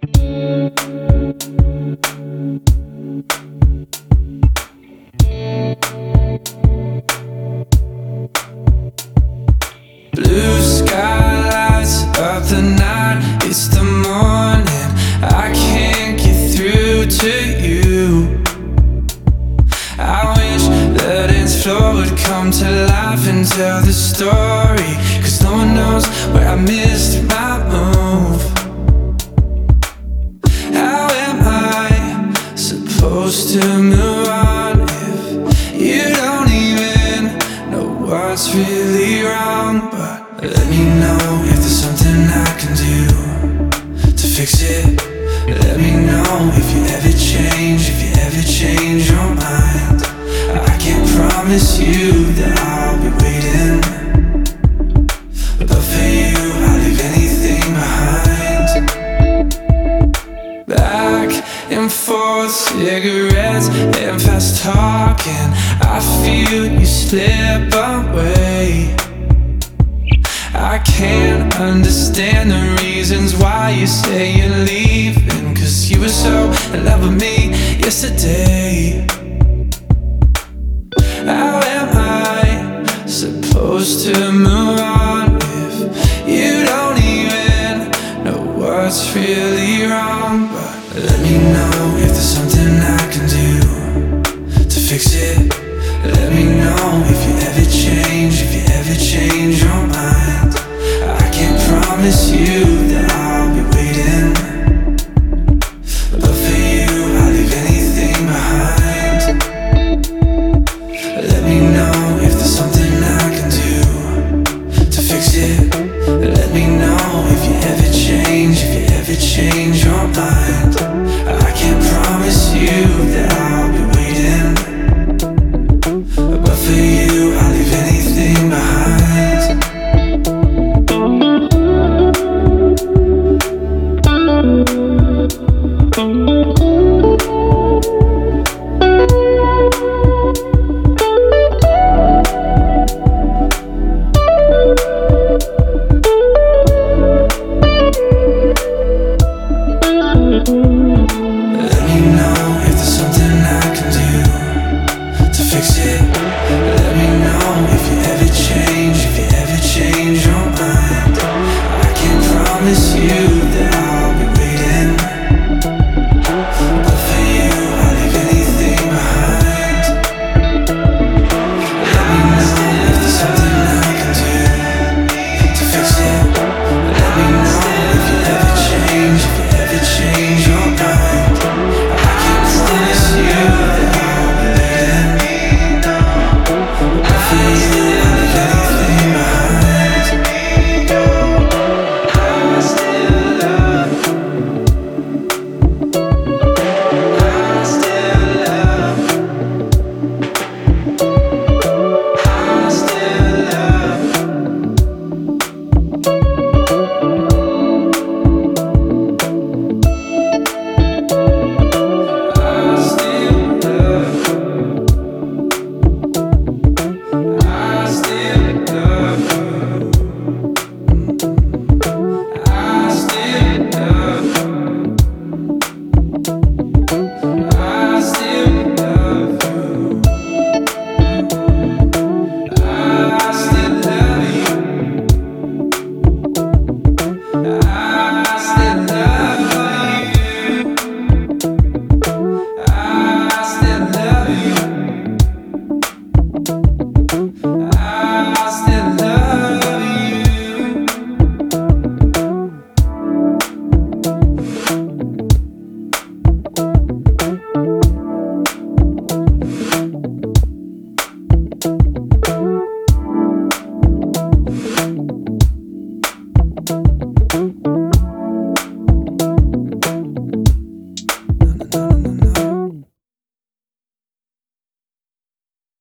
Blue sky lights up the night. It's the morning, I can't get through to you. I wish the dance floor would come to life and tell the story, 'cause no one knows where I missed my move. How am I supposed to move on if you don't even know what's really wrong? But let me know if there's something I can do to fix it. Let me know if you ever change your mind. I can't promise you that I'll be waiting, but for you I'll leave anything behind. Back and forth, cigarettes and fast talking. I feel you slip away. I can't understand the reasons why you say you're leaving, 'cause you were so in love with me yesterday. How am I supposed to move on if you don't even know what's really wrong? But let me know if there's something I can do to fix it. Let me know if you ever change your mind. I can't promise you that I'll be waiting, but for you I'll leave anything behind. Let me know if there's something I can do to fix it. Let me know if you ever change your mind.